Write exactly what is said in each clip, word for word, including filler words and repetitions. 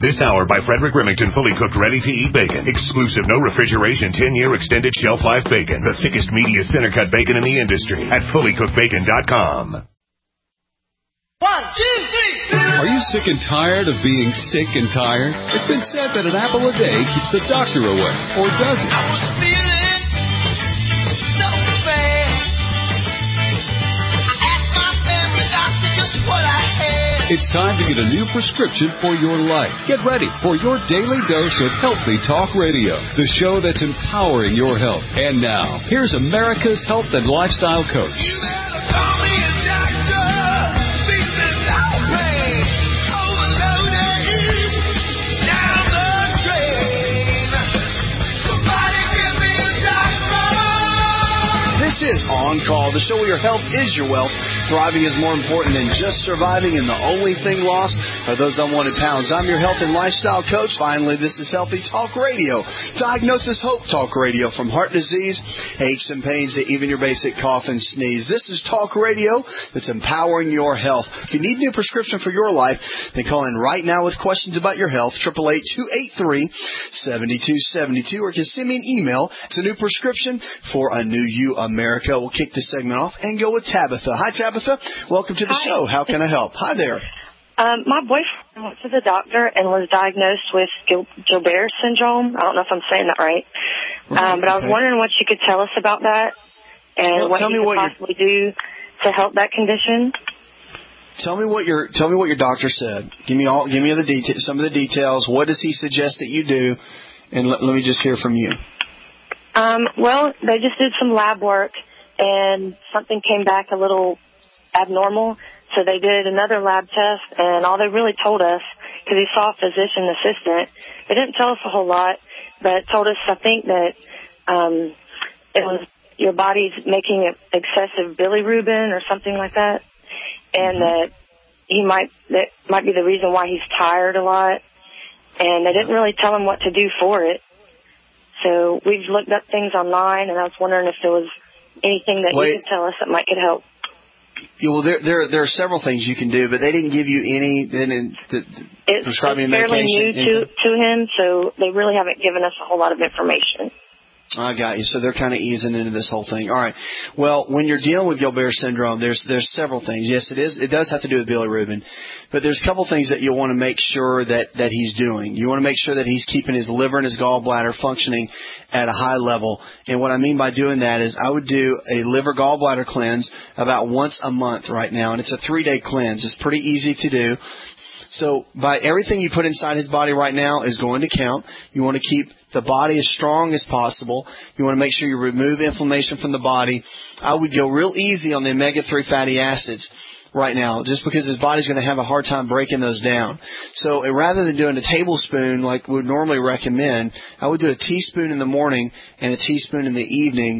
This hour by Frederick Remington, fully cooked, ready-to-eat bacon. Exclusive, no refrigeration, ten-year extended shelf life bacon. The thickest, meatiest center-cut bacon in the industry at fully cooked bacon dot com. One, two, three. Are you sick and tired of being sick and tired? It's been said that an apple a day keeps the doctor away, or does it? I was feeling so bad. I asked my family doctor just what I had. It's time to get a new prescription for your life. Get ready for your daily dose of Healthy Talk Radio, the show that's empowering your health. And now, here's America's health and lifestyle coach. You better call me a doctor. Feeling no pain. Overloaded. Down the drain. Somebody give me a doctor. This is On Call, the show where your health is your wealth. Thriving is more important than just surviving, and the only thing lost are those unwanted pounds. I'm your health and lifestyle coach. Finally, this is Healthy Talk Radio. Diagnosis Hope Talk Radio, from heart disease, aches and pains, to even your basic cough and sneeze. This is talk radio that's empowering your health. If you need a new prescription for your life, then call in right now with questions about your health, eight eight eight, two eight three, seven two seven two, or you can send me an email. It's a new prescription for a new you, America. We'll kick this segment off and go with Tabitha. Hi, Tabitha. Welcome to the Hi. show. How can I help? Hi there. Um, my boyfriend went to the doctor and was diagnosed with Gil- Gilbert syndrome. I don't know if I'm saying that right. right um, but I was okay. wondering what you could tell us about that and Well, what tell you me could what possibly do to help that condition. Tell me what your tell me what your doctor said. Give me all. Give me the deta- some of the details. What does he suggest that you do? And let, let me just hear from you. Um, well, they just did some lab work and something came back a little abnormal. So they did another lab test, and all they really told us, because he saw a physician assistant, they didn't tell us a whole lot, but told us, I think, that um, it was your body's making excessive bilirubin or something like that, and that he might that might be the reason why he's tired a lot. And they didn't really tell him what to do for it. So we've looked up things online, and I was wondering if there was anything that Wait. you could tell us that might could help. Yeah, well, there there there are several things you can do, but they didn't give you any. They didn't the, the It's, prescribe it's any fairly medication. new to, to him, so they really haven't given us a whole lot of information. I got you. So they're kind of easing into this whole thing. All right. Well, when you're dealing with Gilbert syndrome, there's there's several things. Yes, it is. It does have to do with bilirubin, but there's a couple things that you'll want to make sure that that he's doing. You want to make sure that he's keeping his liver and his gallbladder functioning at a high level. And what I mean by doing that is I would do a liver gallbladder cleanse about once a month right now, and it's a three-day cleanse. It's pretty easy to do. So by everything you put inside his body right now is going to count. You want to keep the body as strong as possible. You want to make sure you remove inflammation from the body. I would go real easy on the omega three fatty acids right now, just because his body's going to have a hard time breaking those down. So rather than doing a tablespoon like we would normally recommend, I would do a teaspoon in the morning and a teaspoon in the evening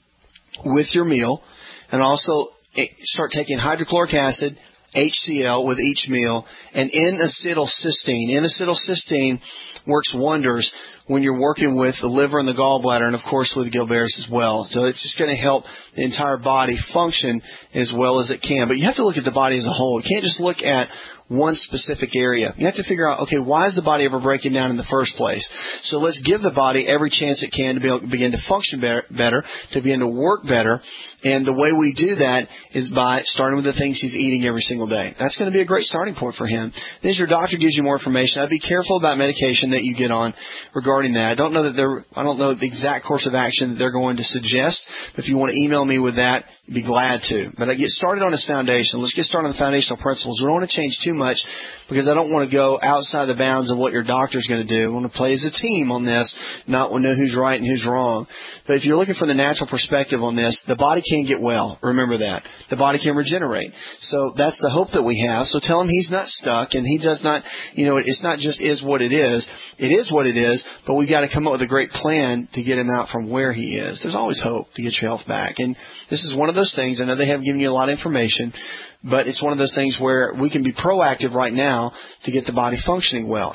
with your meal, and also start taking hydrochloric acid, H C L with each meal, and N-acetylcysteine. N-acetylcysteine works wonders when you're working with the liver and the gallbladder, and of course with Gilbert's as well. So it's just going to help the entire body function as well as it can. But you have to look at the body as a whole. You can't just look at one specific area. You have to figure out, okay, why is the body ever breaking down in the first place? So let's give the body every chance it can to be able to begin to function better, better, to begin to work better. And the way we do that is by starting with the things he's eating every single day. That's going to be a great starting point for him. Then as your doctor gives you more information, I'd be careful about medication that you get on regarding that. I don't know that they're, I don't know the exact course of action that they're going to suggest, but if you want to email me with that, I'd be glad to. But I get started on his foundation. Let's get started on the foundational principles. We don't want to change too much because I don't want to go outside the bounds of what your doctor's going to do. We want to play as a team on this, not know who's right and who's wrong. But if you're looking for the natural perspective on this, the body can get well. Remember that. The body can regenerate. So that's the hope that we have. So tell him he's not stuck and he does not, you know, it's not just is what it is. It is what it is, but we've got to come up with a great plan to get him out from where he is. There's always hope to get your health back. And this is one of those things. I know they haven't given you a lot of information, but it's one of those things where we can be proactive right now to get the body functioning well.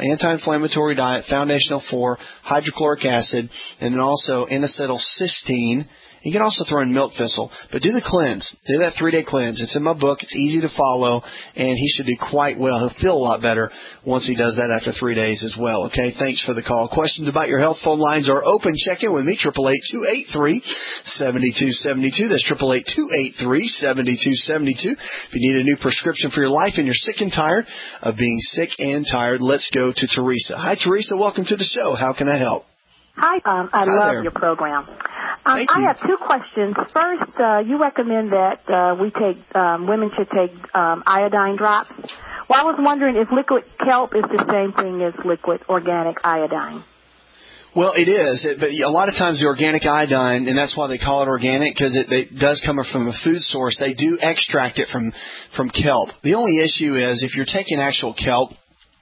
Anti-inflammatory diet, foundational four, hydrochloric acid, and then also N-acetylcysteine You can also throw in milk thistle. But do the cleanse. Do that three-day cleanse. It's in my book. It's easy to follow, and he should do quite well. He'll feel a lot better once he does that after three days as well. Okay, thanks for the call. Questions about your health, phone lines are open. Check in with me, eight eight eight, two eight three, seven two seven two. That's eight eight eight, two eight three, seven two seven two. If you need a new prescription for your life and you're sick and tired of being sick and tired, let's go to Teresa. Hi, Teresa. Welcome to the show. How can I help? Hi, um, I Hi love there. your program. Um, Thank you. I have two questions. First, uh, you recommend that uh, we take um, women should take um, iodine drops. Well, I was wondering if liquid kelp is the same thing as liquid organic iodine. Well, it is, it, but a lot of times the organic iodine, and that's why they call it organic, because it, it does come from a food source. They do extract it from from kelp. The only issue is if you're taking actual kelp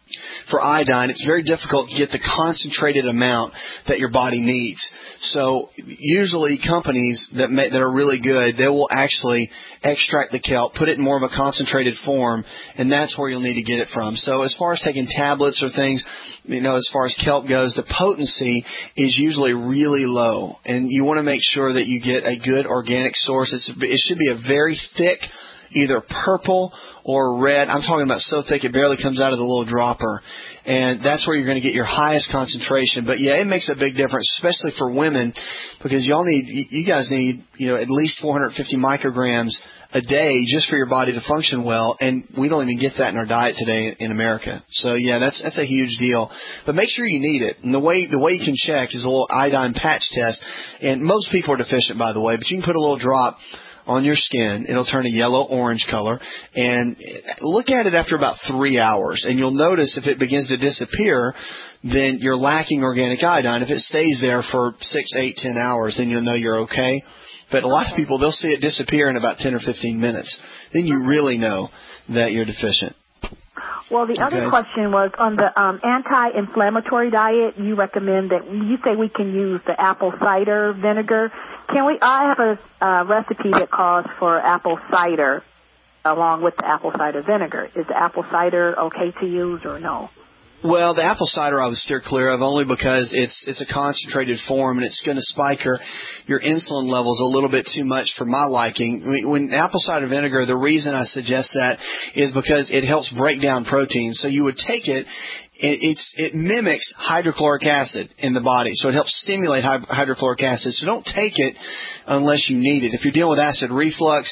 for iodine, it's very difficult to get the concentrated amount that your body needs. So usually companies that may, that are really good, they will actually extract the kelp, put it in more of a concentrated form, and that's where you'll need to get it from. So as far as taking tablets or things, you know, as far as kelp goes, the potency is usually really low, and you want to make sure that you get a good organic source. It's, it should be a very thick, either purple or red. I'm talking about so thick it barely comes out of the little dropper. And that's where you're going to get your highest concentration. But yeah, it makes a big difference, especially for women, because y'all need, you guys need, you know, at least four hundred fifty micrograms a day just for your body to function well. And we don't even get that in our diet today in America. So yeah, that's, that's a huge deal. But make sure you need it. And the way, the way you can check is a little iodine patch test. And most people are deficient, by the way, but you can put a little drop on your skin. It'll turn a yellow-orange color. And look at it after about three hours. And you'll notice if it begins to disappear, then you're lacking organic iodine. If it stays there for six, eight, ten hours, then you'll know you're okay. But a lot of people, they'll see it disappear in about ten or fifteen minutes. Then you really know that you're deficient. Well, the other Okay. question was on the um, anti-inflammatory diet. You recommend that you say we can use the apple cider vinegar. Can we? I have a uh, recipe that calls for apple cider along with the apple cider vinegar. Is the apple cider okay to use or no? Well, the apple cider I would steer clear of only because it's it's a concentrated form and it's going to spike your, your insulin levels a little bit too much for my liking. When, when apple cider vinegar, the reason I suggest that is because it helps break down proteins. So you would take it, it it's it mimics hydrochloric acid in the body, so it helps stimulate hy- hydrochloric acid. So don't take it unless you need it. If you're dealing with acid reflux,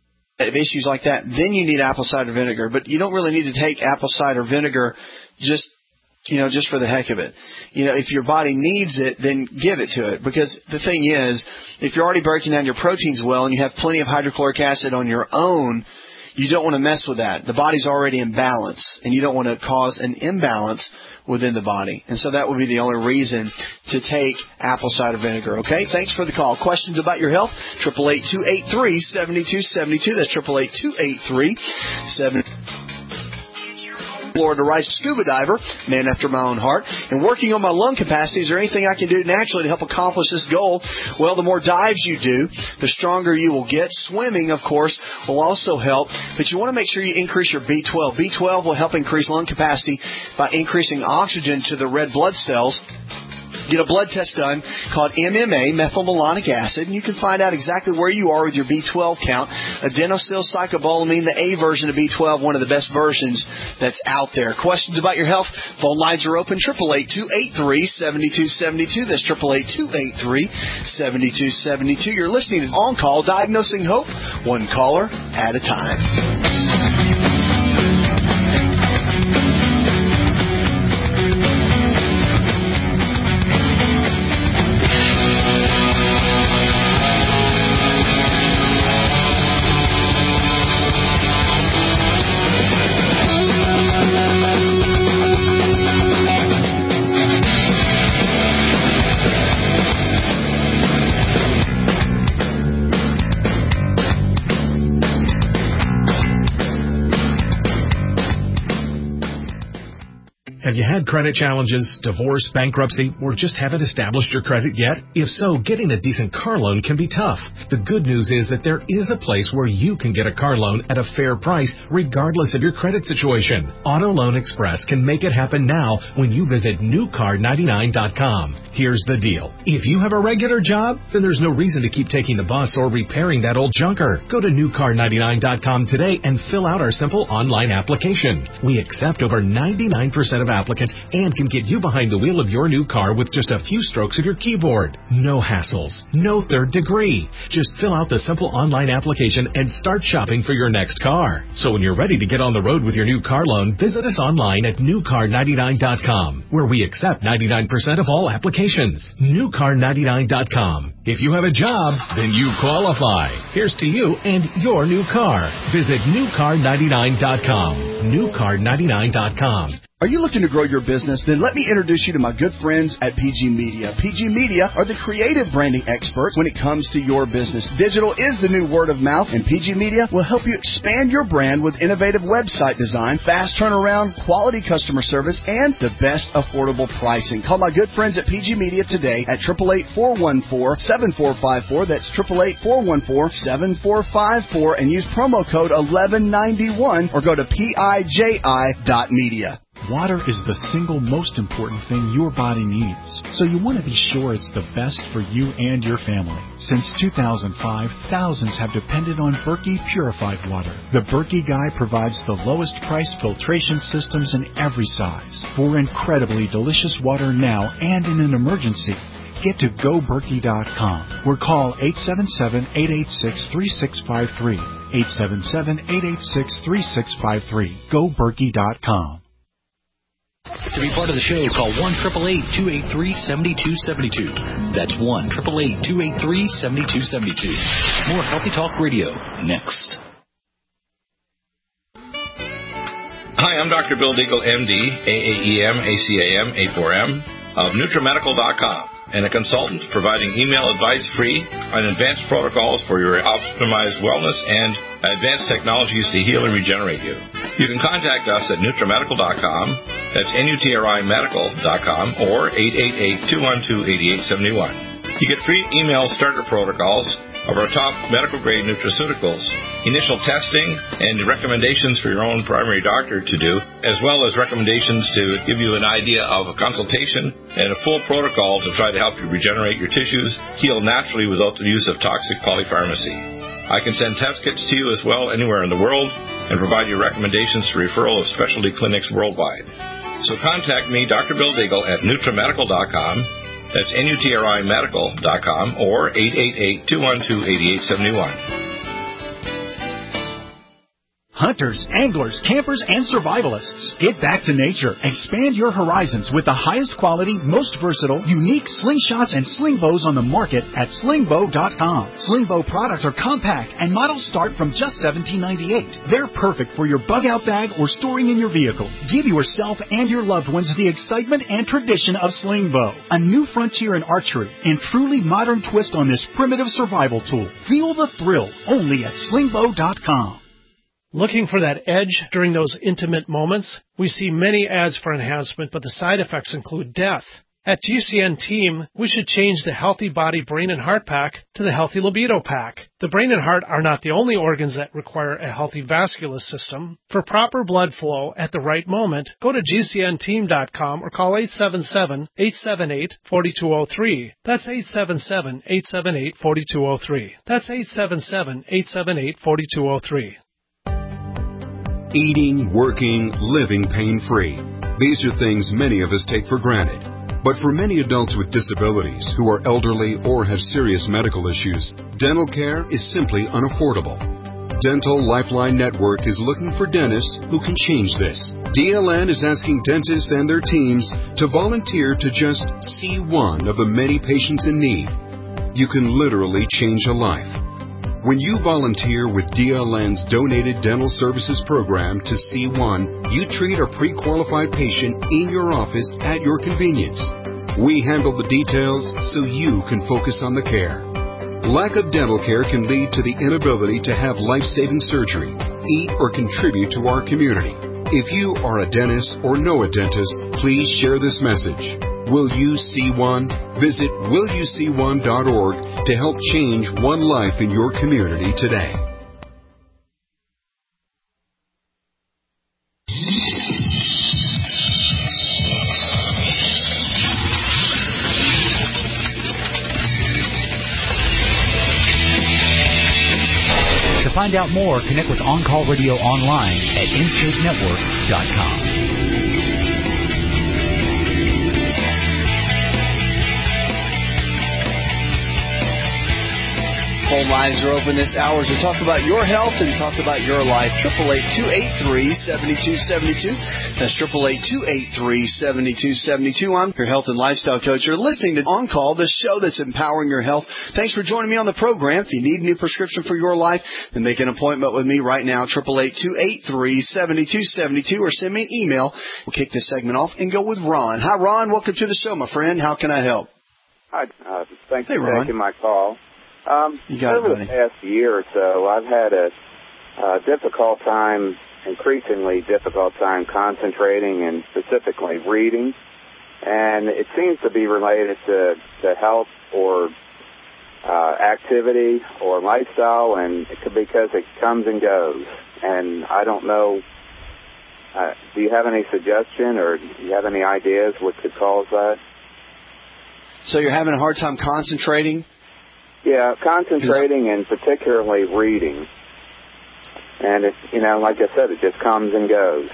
issues like that, then you need apple cider vinegar. But you don't really need to take apple cider vinegar just, you know, just for the heck of it. You know, if your body needs it, then give it to it. Because the thing is, if you're already breaking down your proteins well and you have plenty of hydrochloric acid on your own, you don't want to mess with that. The body's already in balance, and you don't want to cause an imbalance within the body. And so that would be the only reason to take apple cider vinegar. Okay? Thanks for the call. Questions about your health? eight eight eight, two eight three, seven two seven two. That's eight eight eight, two eight three, seven two seven two. Florida Rice scuba diver, man after my own heart, and working on my lung capacity. Is there anything I can do naturally to help accomplish this goal? Well, the more dives you do, the stronger you will get. Swimming, of course, will also help, but you want to make sure you increase your B twelve. B twelve will help increase lung capacity by increasing oxygen to the red blood cells. Get a blood test done called M M A, methylmalonic acid, and you can find out exactly where you are with your B twelve count. Adenosylcyclobulamine, the A version of B twelve, one of the best versions that's out there. Questions about your health? Phone lines are open, eight eight eight, two eight three, seven two seven two. That's eight eight eight, two eight three, seven two seven two. You're listening to On Call, Diagnosing Hope, one caller at a time. credit challenges, divorce, bankruptcy, or just haven't established your credit yet? If so, getting a decent car loan can be tough. The good news is that there is a place where you can get a car loan at a fair price regardless of your credit situation. Auto Loan Express can make it happen now when you visit new car ninety-nine dot com. Here's the deal. If you have a regular job, then there's no reason to keep taking the bus or repairing that old junker. Go to new car ninety-nine dot com today and fill out our simple online application. We accept over ninety-nine percent of applicants and can get you behind the wheel of your new car with just a few strokes of your keyboard. No hassles, no third degree. Just fill out the simple online application and start shopping for your next car. So when you're ready to get on the road with your new car loan, visit us online at new car ninety-nine dot com, where we accept ninety-nine percent of all applications. new car ninety-nine dot com. If you have a job, then you qualify. Here's to you and your new car. Visit new car ninety-nine dot com. new car ninety-nine dot com. Are you looking to grow your business? Then let me introduce you to my good friends at P G Media. P G Media are the creative branding experts when it comes to your business. Digital is the new word of mouth, and P G Media will help you expand your brand with innovative website design, fast turnaround, quality customer service, and the best affordable pricing. Call my good friends at P G Media today at eight eight eight, four one four, seven four five four. That's eight eight eight, four one four, seven four five four, and use promo code eleven ninety-one or go to P I J I dot media. Water is the single most important thing your body needs, so you want to be sure it's the best for you and your family. Since two thousand five, thousands have depended on Berkey purified water. The Berkey Guy provides the lowest price filtration systems in every size for incredibly delicious water now and in an emergency. Get to go berkey dot com or call eight seven seven, eight eight six, three six five three, eight seven seven, eight eight six, three six five three. go berkey dot com. To be part of the show, call one eight eight eight, two eight three, seven two seven two. That's one eight eight eight, two eight three, seven two seven two. More Healthy Talk Radio next. Hi, I'm Doctor Bill Deagle, M D, A A E M, A C A M, A four M, of Nutramedical dot com, and a consultant providing email advice free on advanced protocols for your optimized wellness and advanced technologies to heal and regenerate you. You can contact us at Nutramedical dot com, that's N U T R I medical dot com, or eight eight eight, two one two, eight eight seven one. You get free email starter protocols of our top medical-grade nutraceuticals, initial testing, and recommendations for your own primary doctor to do, as well as recommendations to give you an idea of a consultation and a full protocol to try to help you regenerate your tissues, heal naturally without the use of toxic polypharmacy. I can send test kits to you as well anywhere in the world and provide you recommendations for referral of specialty clinics worldwide. So contact me, Doctor Bill Deagle, at Nutramedical dot com. That's N U T R I medical dot com or eight eight eight, two one two, eight eight seven one. Hunters, anglers, campers, and survivalists. Get back to nature. Expand your horizons with the highest quality, most versatile, unique slingshots and sling bows on the market at sling bow dot com. Sling bow products are compact and models start from just seventeen ninety-eight. They're perfect for your bug-out bag or storing in your vehicle. Give yourself and your loved ones the excitement and tradition of sling bow. A new frontier in archery and truly modern twist on this primitive survival tool. Feel the thrill only at sling bow dot com. Looking for that edge during those intimate moments? We see many ads for enhancement, but the side effects include death. At G C N Team, we should change the Healthy Body, Brain, and Heart Pack to the Healthy Libido Pack. The brain and heart are not the only organs that require a healthy vascular system. For proper blood flow at the right moment, go to G C N team dot com or call eight seven seven, eight seven eight, four two zero three. That's eight seven seven, eight seven eight, four two zero three. That's eight seven seven, eight seven eight, four two zero three. Eating, working, living pain-free. These are things many of us take for granted. But for many adults with disabilities who are elderly or have serious medical issues, dental care is simply unaffordable. Dental Lifeline Network is looking for dentists who can change this. D L N is asking dentists and their teams to volunteer to just see one of the many patients in need. You can literally change a life. When you volunteer with D L N's Donated Dental Services Program to C one, you treat a pre-qualified patient in your office at your convenience. We handle the details so you can focus on the care. Lack of dental care can lead to the inability to have life-saving surgery, eat, or contribute to our community. If you are a dentist or know a dentist, please share this message. Will you see one? Visit will you see one dot org to help change one life in your community today. To find out more, connect with On Call Radio online at in shape network dot com. Phone lines are open this hour to talk about your health and talk about your life. Triple eight two eight three seventy two seventy two. That's triple eight two eight three seventy two seventy two. I'm your health and lifestyle coach. You're listening to On Call, the show that's empowering your health. Thanks for joining me on the program. If you need a new prescription for your life, then make an appointment with me right now. Triple eight two eight three seventy two seventy two, or send me an email. We'll kick this segment off and go with Ron. Hi, Ron. Welcome to the show, my friend. How can I help? Hi. Uh, thanks hey, for Ron. taking my call. Um, you got over it, the past year or so, I've had a, a difficult time, increasingly difficult time concentrating and specifically reading. And it seems to be related to, to health or uh, activity or lifestyle, and it could, because it comes and goes. And I don't know, uh, do you have any suggestion or do you have any ideas what could cause that? So you're having a hard time concentrating? Yeah, concentrating and particularly reading. And it's, you know, like I said, it just comes and goes.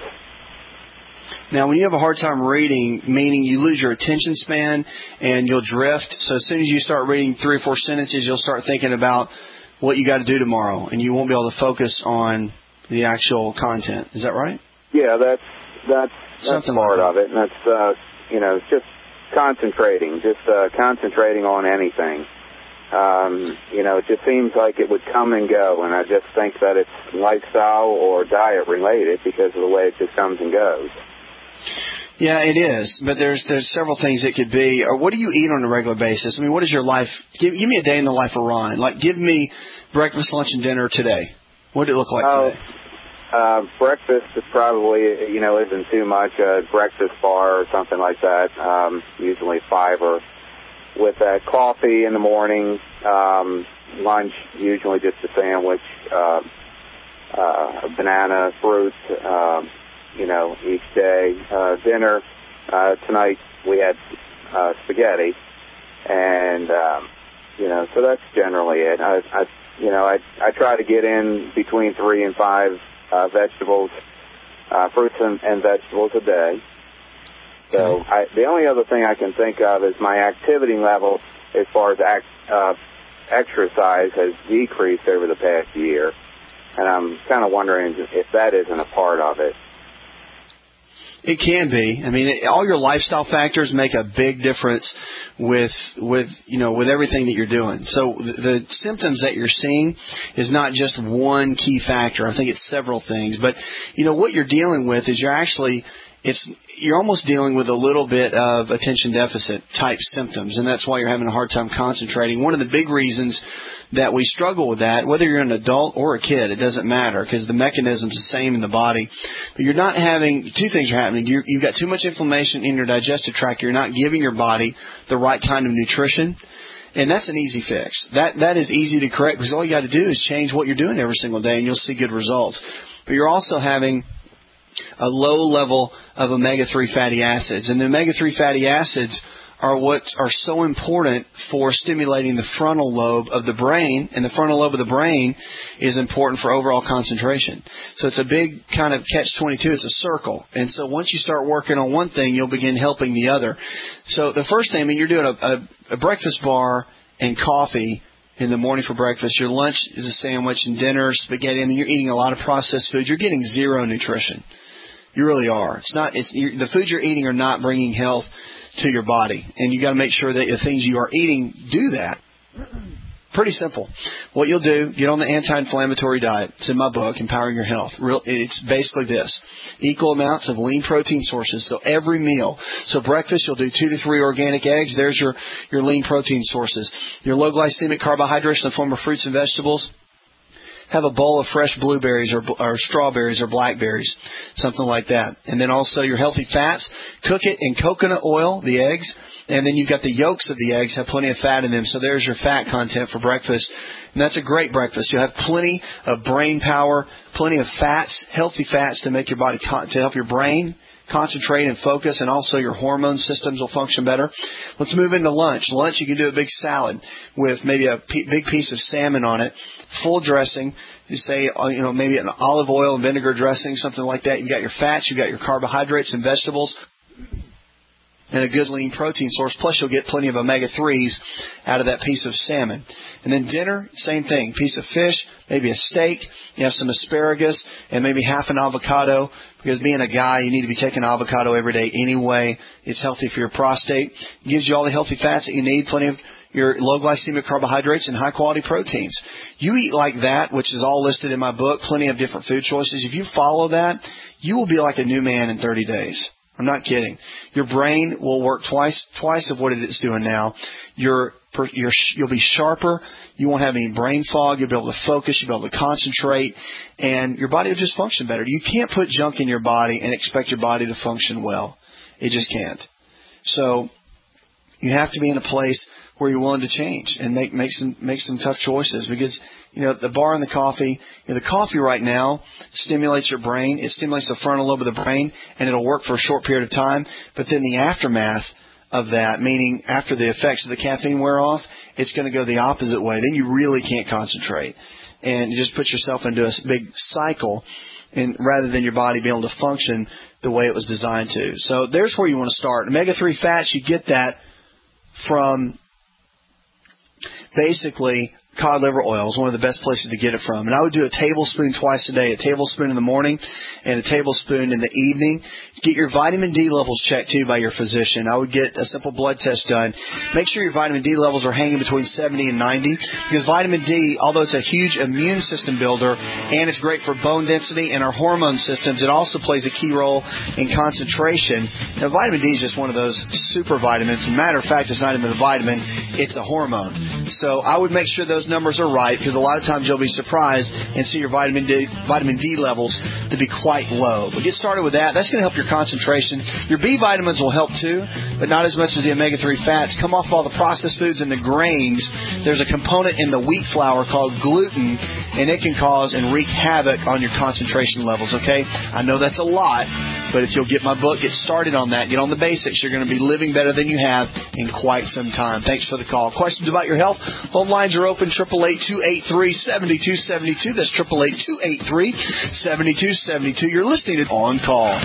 Now, when you have a hard time reading, meaning you lose your attention span and you'll drift. So as soon as you start reading three or four sentences, you'll start thinking about what you got to do tomorrow, and you won't be able to focus on the actual content. Is that right? Yeah, that's that's, that's Something part like that. of it. And that's, uh, you know, just concentrating, just uh, concentrating on anything. Um, you know, it just seems like it would come and go, and I just think that it's lifestyle or diet related because of the way it just comes and goes. Yeah, it is, but there's there's several things it could be. Or what do you eat on a regular basis? I mean, what is your life? Give, give me a day in the life of Ron. Like, give me breakfast, lunch, and dinner today. What did it look like oh, today? Uh, breakfast is probably, you know, isn't too much. A breakfast bar or something like that, um, usually fiber. With that coffee in the morning, um, lunch, usually just a sandwich, uh, uh, a banana, fruit, uh, you know, each day. Uh, dinner, uh, tonight we had, uh, spaghetti. And, um, you know, so that's generally it. I, I you know, I, I try to get in between three and five, uh, vegetables, uh, fruits and, and vegetables a day. So I, the only other thing I can think of is my activity level as far as act, uh, exercise has decreased over the past year. And I'm kind of wondering if that isn't a part of it. It can be. I mean, it, all your lifestyle factors make a big difference with, with, you know, with everything that you're doing. So the, the symptoms that you're seeing is not just one key factor. I think it's several things. But, you know, what you're dealing with is you're actually, it's, you're almost dealing with a little bit of attention deficit type symptoms, and that's why you're having a hard time concentrating. One of the big reasons that we struggle with that, whether you're an adult or a kid, it doesn't matter because the mechanism's the same in the body. But you're not having, two things are happening. You're, you've got too much inflammation in your digestive tract. You're not giving your body the right kind of nutrition. And that's an easy fix. That That is easy to correct because all you got to do is change what you're doing every single day and you'll see good results. But you're also having a low level of omega three fatty acids. And the omega three fatty acids are what are so important for stimulating the frontal lobe of the brain, and the frontal lobe of the brain is important for overall concentration. So it's a big kind of catch twenty-two. It's a circle. And so once you start working on one thing, you'll begin helping the other. So the first thing, I mean, you're doing a, a, a breakfast bar and coffee in the morning for breakfast. Your lunch is a sandwich, and dinner, spaghetti. I mean, you're eating a lot of processed food. You're getting zero nutrition. You really are. It's not. It's you're, the foods you're eating are not bringing health to your body, and you got to make sure that the things you are eating do that. Pretty simple. What you'll do, get on the anti-inflammatory diet. It's in my book, Empowering Your Health. Real, it's basically this. Equal amounts of lean protein sources, so every meal. So breakfast, you'll do two to three organic eggs. There's your, your lean protein sources. Your low glycemic carbohydrates in the form of fruits and vegetables. have a bowl of fresh blueberries or, or strawberries or blackberries, something like that. And then also your healthy fats, cook it in coconut oil, the eggs, and then you've got the yolks of the eggs have plenty of fat in them. So there's your fat content for breakfast. And that's a great breakfast. You'll have plenty of brain power, plenty of fats, healthy fats to make your body, con- to help your brain concentrate and focus, and also your hormone systems will function better. Let's move into lunch. Lunch, you can do a big salad with maybe a p- big piece of salmon on it, full dressing. You say, you know, maybe an olive oil and vinegar dressing, something like that. You got your fats, you got your carbohydrates and vegetables, and a good lean protein source. Plus, you'll get plenty of omega threes out of that piece of salmon. And then dinner, same thing. Piece of fish, maybe a steak. You have some asparagus and maybe half an avocado. Because being a guy, you need to be taking avocado every day anyway. It's healthy for your prostate. It gives you all the healthy fats that you need, plenty of your low glycemic carbohydrates and high-quality proteins. You eat like that, which is all listed in my book, plenty of different food choices. If you follow that, you will be like a new man in thirty days. I'm not kidding. Your brain will work twice twice of what it is doing now. Your You're, you'll be sharper. You won't have any brain fog. You'll be able to focus. You'll be able to concentrate. And your body will just function better. You can't put junk in your body and expect your body to function well. It just can't. So you have to be in a place where you're willing to change and make, make some make some tough choices. Because, you know, the bar and the coffee, you know, the coffee right now stimulates your brain. It stimulates the frontal lobe of the brain, and it'll work for a short period of time. But then the aftermath of that, meaning after the effects of the caffeine wear off, it's going to go the opposite way. Then you really can't concentrate. And you just put yourself into a big cycle, and rather than your body being able to function the way it was designed to. So there's where you want to start. omega three fats, you get that from basically cod liver oil is one of the best places to get it from. And I would do a tablespoon twice a day, a tablespoon in the morning and a tablespoon in the evening. Get your vitamin D levels checked, too, by your physician. I would get a simple blood test done. Make sure your vitamin D levels are hanging between seventy and ninety, because vitamin D, although it's a huge immune system builder and it's great for bone density and our hormone systems, it also plays a key role in concentration. Now, vitamin D is just one of those super vitamins. As a matter of fact, it's not even a vitamin. It's a hormone. So I would make sure those numbers are right, because a lot of times you'll be surprised and see your vitamin D, vitamin D levels to be quite low. But get started with that. That's going to help your concentration. Your B vitamins will help too, but not as much as the omega three fats. Come off all the processed foods and the grains. There's a component in the wheat flour called gluten, and it can cause and wreak havoc on your concentration levels, okay? I know that's a lot, but if you'll get my book, get started on that, get on the basics, you're going to be living better than you have in quite some time. Thanks for the call. Questions about your health? Home lines are open, eight eight eight, two eight three, seven two seven two. That's eight eight eight, two eight three, seven two seven two. You're listening to On Call.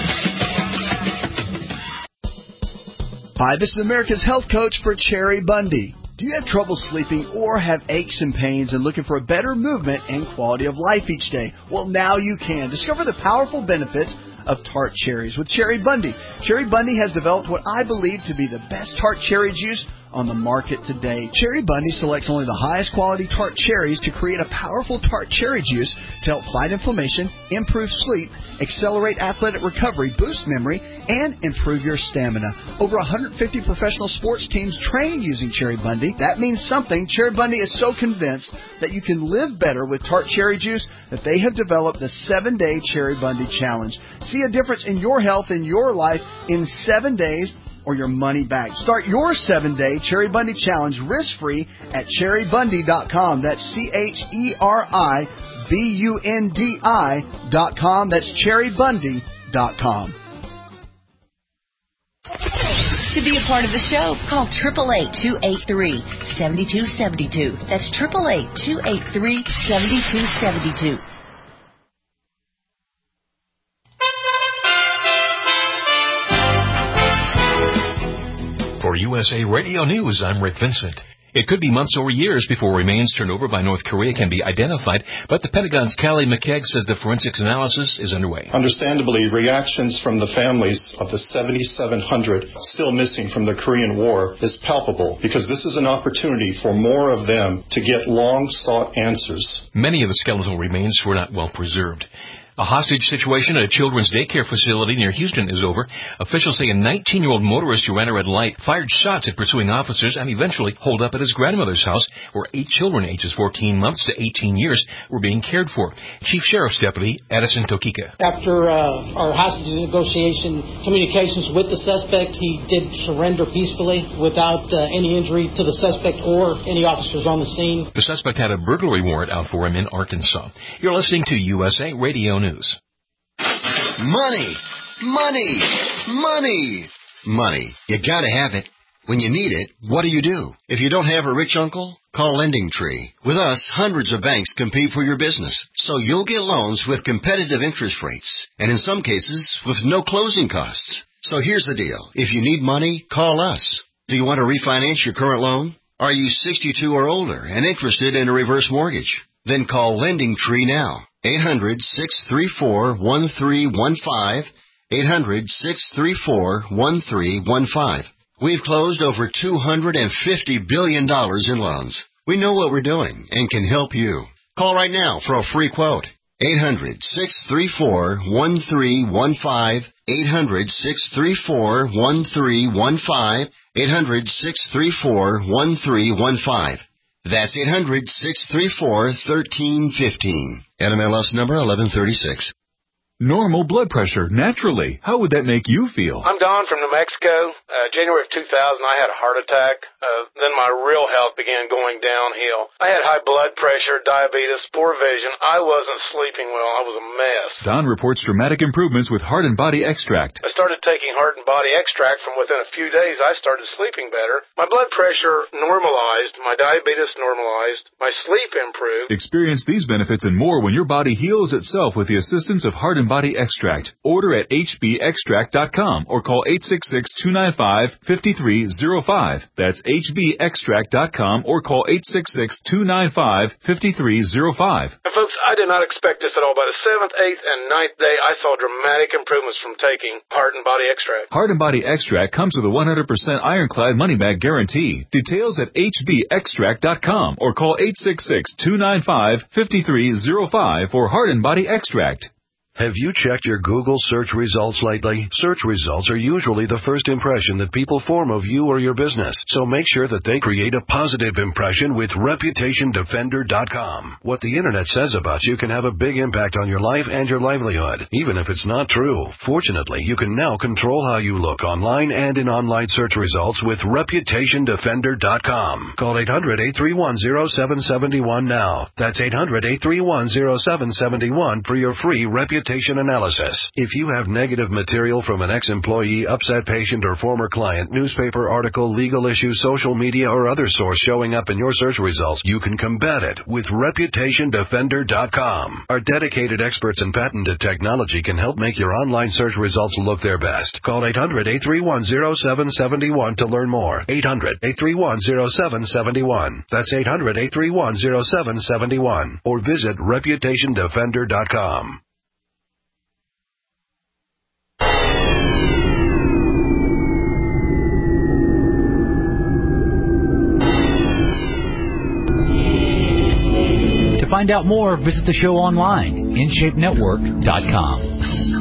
Hi, this is America's Health Coach for Cherry Bundy. Do you have trouble sleeping or have aches and pains and looking for a better movement and quality of life each day? Well, now you can. Discover the powerful benefits of tart cherries with Cherry Bundy. Cherry Bundy has developed what I believe to be the best tart cherry juice on the market today. Cherry Bundy selects only the highest quality tart cherries to create a powerful tart cherry juice to help fight inflammation, improve sleep, accelerate athletic recovery, boost memory, and improve your stamina. Over one hundred fifty professional sports teams train using Cherry Bundy. That means something. Cherry Bundy is so convinced that you can live better with tart cherry juice that they have developed the seven-day Cherry Bundy Challenge. See a difference in your health and your life in seven days or your money back. Start your seven-day Cherry Bundy Challenge risk-free at cherry bundy dot com. That's C H E R I B U N D I dot com. That's cherry bundy dot com. To be a part of the show, call eight eight eight, two eight three, seven two seven two. That's eight eight eight, two eight three, seven two seven two. For U S A Radio News, I'm Rick Vincent. It could be months or years before remains turned over by North Korea can be identified, but the Pentagon's Callie McKegg says the forensics analysis is underway. Understandably, reactions from the families of the seventy-seven hundred still missing from the Korean War is palpable, because this is an opportunity for more of them to get long-sought answers. Many of the skeletal remains were not well preserved. A hostage situation at a children's daycare facility near Houston is over. Officials say a nineteen-year-old motorist who ran a red light fired shots at pursuing officers and eventually holed up at his grandmother's house, where eight children ages fourteen months to eighteen years were being cared for. Chief Sheriff's Deputy Addison Tokika. After uh, our hostage negotiation communications with the suspect, he did surrender peacefully without uh, any injury to the suspect or any officers on the scene. The suspect had a burglary warrant out for him in Arkansas. You're listening to U S A Radio News. Money, money, money, money. You gotta have it. When you need it, what do you do? If you don't have a rich uncle, call Lending Tree. With us, hundreds of banks compete for your business, so you'll get loans with competitive interest rates, and in some cases, with no closing costs. So here's the deal. If you need money, call us. Do you want to refinance your current loan? Are you sixty-two or older and interested in a reverse mortgage? Then call Lending Tree now. eight hundred, six three four, one three one five. eight hundred, six three four, one three one five. We've closed over two hundred fifty billion dollars in loans. We know what we're doing and can help you. Call right now for a free quote. eight hundred, six three four, one three one five. eight hundred, six three four, one three one five. eight hundred, six three four, one three one five. That's eight hundred, six three four, one three one five. N M L S number eleven thirty-six. Normal blood pressure, naturally. How would that make you feel? I'm Don from New Mexico. Uh, January of two thousand, I had a heart attack. Uh, then my real health began going downhill. I had high blood pressure, diabetes, poor vision. I wasn't sleeping well. I was a mess. Don reports dramatic improvements with Heart and Body Extract. I started taking Heart and Body Extract. From within a few days, I started sleeping better. My blood pressure normalized. My diabetes normalized. My sleep improved. Experience these benefits and more when your body heals itself with the assistance of Heart and Body Extract. Order at H B extract dot com or call eight six six, two nine five, five three zero five. That's H B extract dot com or call eight six six, two nine five, five three zero five. And folks, I did not expect this at all. By the seventh, eighth, and ninth day, I saw dramatic improvements from taking Heart and Body Extract. Heart and Body Extract comes with a one hundred percent ironclad money-back guarantee. Details at H B extract dot com or call eight six six, two nine five, five three zero five for Heart and Body Extract. Have you checked your Google search results lately? Search results are usually the first impression that people form of you or your business, so make sure that they create a positive impression with reputation defender dot com. What the Internet says about you can have a big impact on your life and your livelihood, even if it's not true. Fortunately, you can now control how you look online and in online search results with reputation defender dot com. Call eight hundred, eight three one, zero seven seven one now. That's eight hundred, eight three one, zero seven seven one for your free reputation analysis. If you have negative material from an ex-employee, upset patient, or former client, newspaper article, legal issue, social media, or other source showing up in your search results, you can combat it with reputation defender dot com. Our dedicated experts in patented technology can help make your online search results look their best. Call eight hundred, eight three one, zero seven seven one to learn more. eight hundred, eight three one, zero seven seven one. That's eight hundred, eight three one, zero seven seven one. Or visit reputation defender dot com. To find out more, visit the show online, in shape network dot com.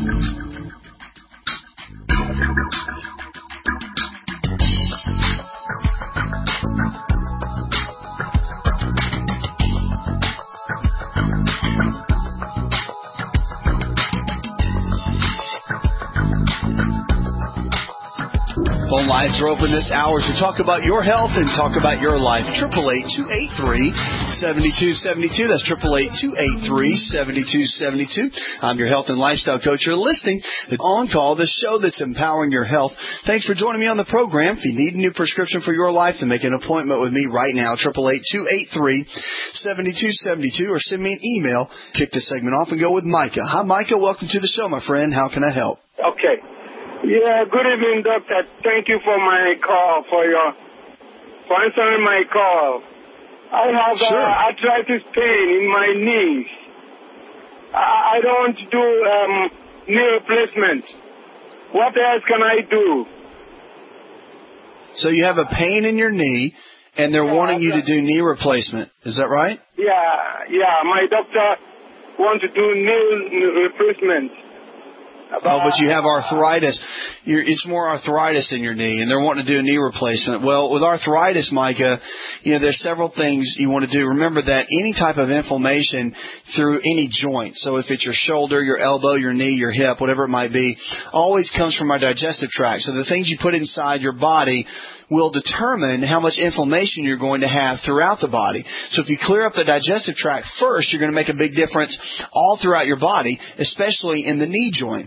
Phone lines are open this hour to talk about your health and talk about your life. eight eight eight, two eight three, seven two seven two. That's eight eight eight, two eight three, seven two seven two. I'm your health and lifestyle coach. You're listening to On Call, the show that's empowering your health. Thanks for joining me on the program. If you need a new prescription for your life, then make an appointment with me right now. eight eight eight, two eight three, seven two seven two, or send me an email. Kick this segment off and go with Micah. Hi, Micah. Welcome to the show, my friend. How can I help? Okay. Yeah, good evening, doctor. Thank you for my call, for your, for answering my call. I have sure. uh, arthritis pain in my knees. I, I don't do um, knee replacement. What else can I do? So you have a pain in your knee, and they're yeah, wanting you to do knee replacement. Is that right? Yeah, yeah. My doctor want to do knee replacement. Oh, but you have arthritis. You're, it's more arthritis in your knee, and they're wanting to do a knee replacement. Well, with arthritis, Micah, you know, there's several things you want to do. Remember that any type of inflammation through any joint, so if it's your shoulder, your elbow, your knee, your hip, whatever it might be, always comes from our digestive tract. So the things you put inside your body will determine how much inflammation you're going to have throughout the body. So if you clear up the digestive tract first, you're going to make a big difference all throughout your body, especially in the knee joint.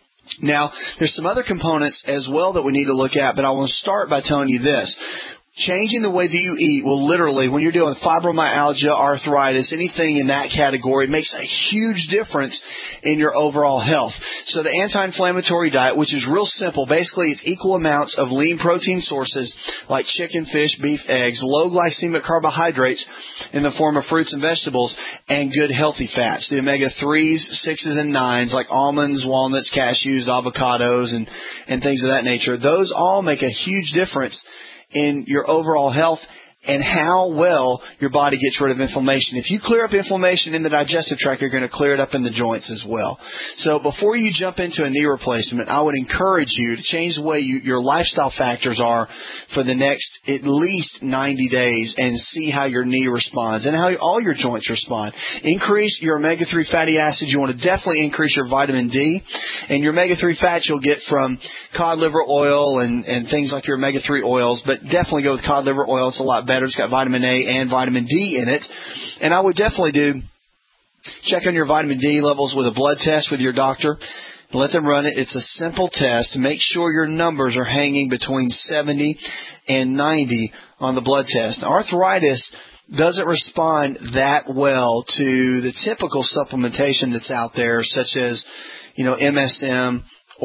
Now, there's some other components as well that we need to look at, but I want to start by telling you this. Changing the way that you eat will literally, when you're dealing with fibromyalgia, arthritis, anything in that category, makes a huge difference in your overall health. So the anti-inflammatory diet, which is real simple, basically it's equal amounts of lean protein sources like chicken, fish, beef, eggs, low glycemic carbohydrates in the form of fruits and vegetables, and good healthy fats. The omega threes, sixes, and nines like almonds, walnuts, cashews, avocados, and, and things of that nature. Those all make a huge difference in your overall health and how well your body gets rid of inflammation. If you clear up inflammation in the digestive tract, you're going to clear it up in the joints as well. So before you jump into a knee replacement, I would encourage you to change the way you, your lifestyle factors are for the next at least ninety days and see how your knee responds and how all your joints respond. Increase your omega three fatty acids. You want to definitely increase your vitamin D. And your omega three fats you'll get from cod liver oil and, and things like your omega three oils, but definitely go with cod liver oil. It's a lot better. It's got vitamin A and vitamin D in it. And I would definitely do check on your vitamin D levels with a blood test with your doctor. Let them run it. It's a simple test to make sure your numbers are hanging between seventy and ninety on the blood test. Now, arthritis doesn't respond that well to the typical supplementation that's out there, such as, you know, M S M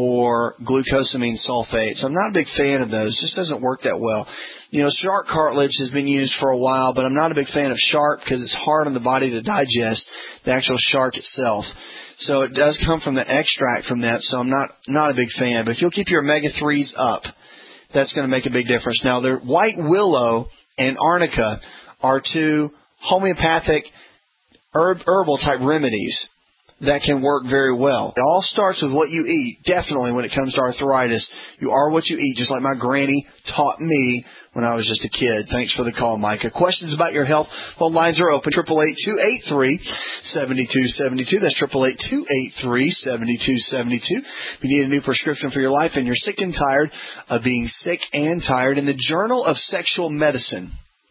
or glucosamine sulfate. So I'm not a big fan of those. It just doesn't work that well. You know, shark cartilage has been used for a while, but I'm not a big fan of shark because it's hard on the body to digest, the actual shark itself. So it does come from the extract from that, so I'm not not a big fan. But if you'll keep your omega threes up, that's going to make a big difference. Now, the white willow and arnica are two homeopathic herb, herbal type remedies that can work very well. It all starts with what you eat, definitely when it comes to arthritis. You are what you eat, just like my granny taught me when I was just a kid. Thanks for the call, Micah. Questions about your health? Phone lines are open. eight eight eight, two eight three, seven two seven two. That's eight eight eight, two eight three, seven two seven two. If you need a new prescription for your life and you're sick and tired of being sick and tired, in the Journal of Sexual Medicine,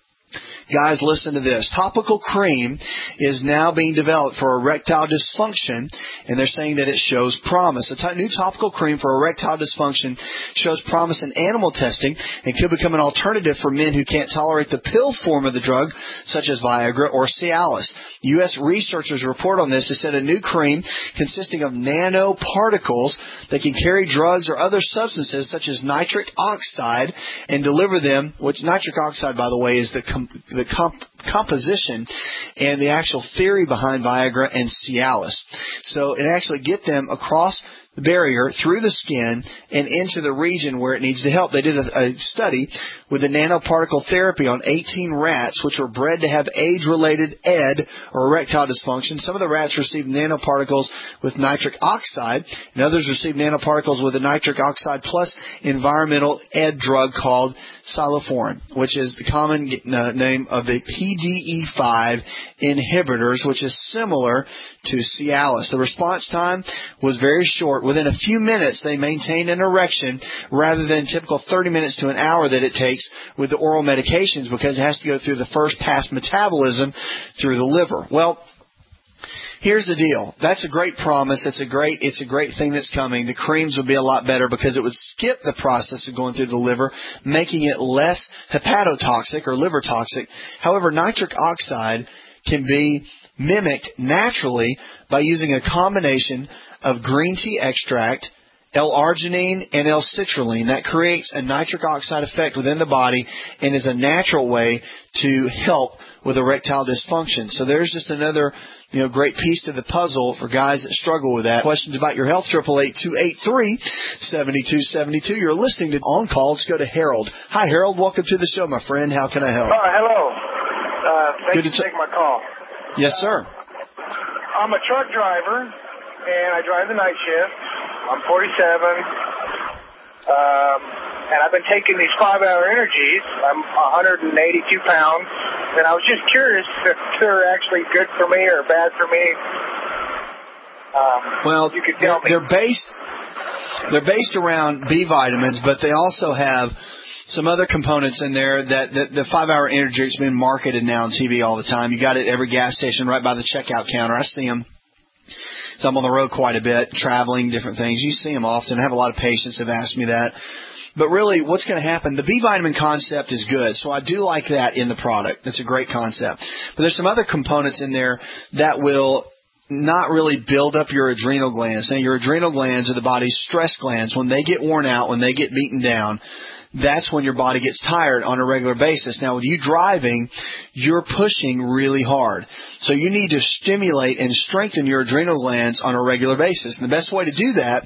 guys, listen to this. Topical cream is now being developed for erectile dysfunction, and they're saying that it shows promise. A t- new topical cream for erectile dysfunction shows promise in animal testing and could become an alternative for men who can't tolerate the pill form of the drug, such as Viagra or Cialis. U S researchers report on this. They said a new cream consisting of nanoparticles that can carry drugs or other substances such as nitric oxide and deliver them, which nitric oxide, by the way, is the com- the comp- composition and the actual theory behind Viagra and Cialis. So it actually get them across the barrier through the skin and into the region where it needs to help. They did a, a study with the nanoparticle therapy on eighteen rats, which were bred to have age-related E D, or erectile dysfunction. Some of the rats received nanoparticles with nitric oxide, and others received nanoparticles with a nitric oxide plus environmental E D drug called Siloforin, which is the common name of the P D E five inhibitors, which is similar to Cialis. The response time was very short. Within a few minutes, they maintained an erection rather than typical thirty minutes to an hour that it takes with the oral medications, because it has to go through the first pass metabolism through the liver. Well, here's the deal. That's a great promise. It's a great, it's a great thing that's coming. The creams will be a lot better because it would skip the process of going through the liver, making it less hepatotoxic or liver toxic. However, nitric oxide can be mimicked naturally by using a combination of green tea extract, L-arginine, and L-citrulline. That creates a nitric oxide effect within the body and is a natural way to help with erectile dysfunction. So there's just another, you know, great piece to the puzzle for guys that struggle with that. Questions about your health? eight eight eight, two eight three, seven two seven two. You're listening to On Call. Let's go to Harold. Hi, Harold. Welcome to the show, my friend. How can I help? Uh, hello. Uh, thank Good you to for taking my call. Yes, sir. I'm a truck driver, and I drive the night shift. I'm forty-seven, um, and I've been taking these five-hour energies. I'm one hundred eighty-two pounds, and I was just curious if they're actually good for me or bad for me. Um, well, you could tell they're, me. they're based they're based around B vitamins, but they also have some other components in there that, that the five-hour energy has been marketed now on T V all the time. You got it at every gas station right by the checkout counter. I see them. So I'm on the road quite a bit, traveling, different things. You see them often. I have a lot of patients that have asked me that. But really, what's going to happen, the B vitamin concept is good. So I do like that in the product. That's a great concept. But there's some other components in there that will not really build up your adrenal glands. Now, your adrenal glands are the body's stress glands. When they get worn out, when they get beaten down, that's when your body gets tired on a regular basis. Now, with you driving, you're pushing really hard. So you need to stimulate and strengthen your adrenal glands on a regular basis. And the best way to do that